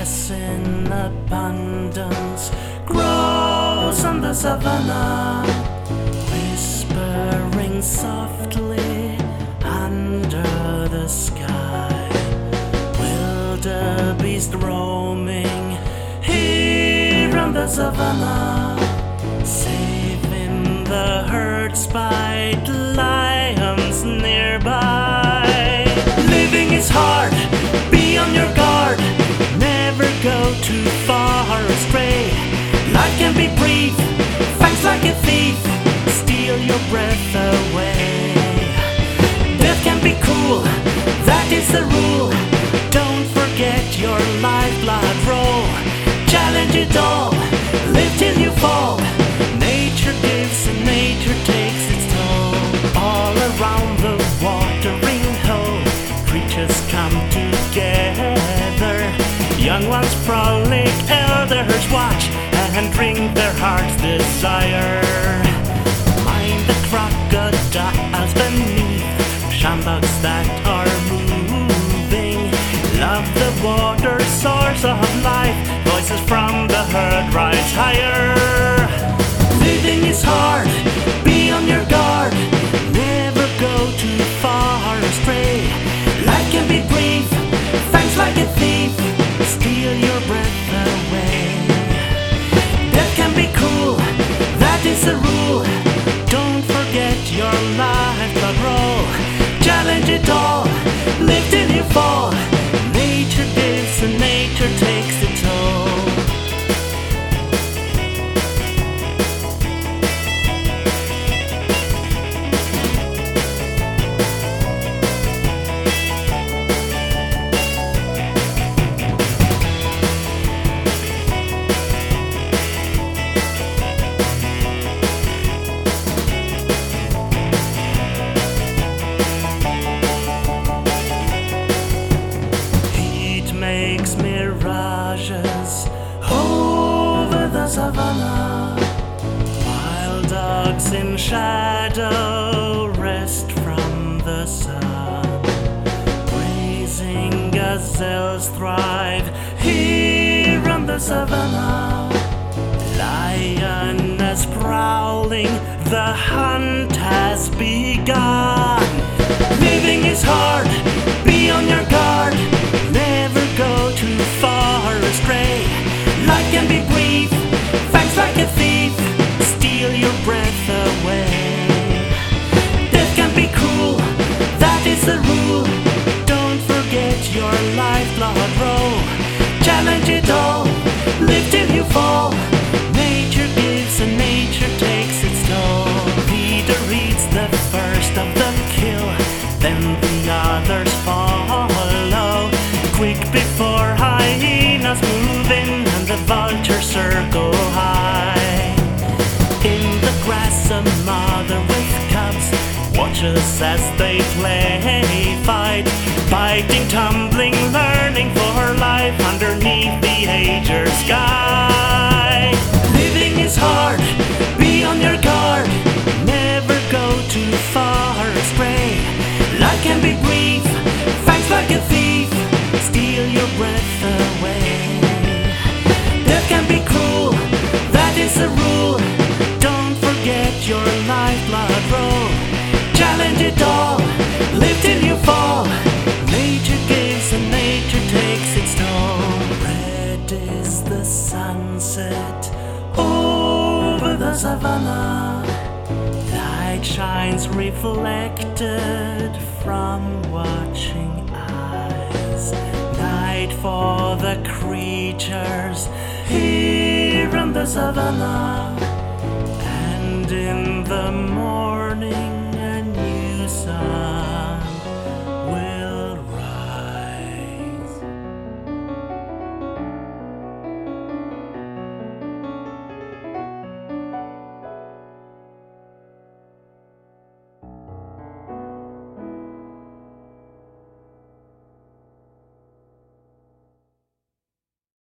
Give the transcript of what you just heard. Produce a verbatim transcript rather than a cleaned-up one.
grass in abundance grows on the savannah, whispering softly under the sky. Wildebeest roaming here on the savannah, saving the herds by lions nearby. Living is hard, be on your guard, never go too far astray. Life can be brief, fangs like a thief, steal your breath away. Death can be cruel, that is the rule. Don't forget your lifeblood roll. Challenge it all, live till you fall. Nature gives and nature takes its toll. All around the watering hole, creatures come together. Young ones frolic, elders watch and drink their heart's desire. Mind the crocodiles beneath, shambucks that are moving. Love the water, source of life, voices from the herd rise higher. Living is hard, be on your guard, never go too far astray. Life can be brief, fangs like a thief, steal your breath away. Death can be cruel, that is the rule. Don't forget your lifeblood roll. Challenge it all, live till you fall. Nature gives and nature takes the toll. Makes mirages over the savannah. Wild dogs in shadow rest from the sun. Grazing gazelles thrive here on the savannah. Lioness prowling, the hunt has begun. Living is hard, be on your guard, never go too far astray. Life can be brief, fangs like a thief, steal your breath away. Death can be cruel, that is the rule. Don't forget your lifeblood roll. Challenge it all, live till you fall. Nature gives and nature takes its toll. Leader eats the first of the kill, then the others follow. Quick before hyenas move in and the vultures circle high. In the grass a mother with cubs watches as they play fight, biting, tumbling, learning for life underneath the azure sky. Living is hard, be on your guard, never go too far astray. Life can be brief, fangs like a thief, steal your breath away. Death can be cruel, that is the rule. Don't forget your lifeblood roll. Challenge it all, live till you fall. Nature gives and nature takes its toll. Red is the sunset over the savannah. Light shines reflected from watching eyes. Night for the creatures here on the savannah, and in the morning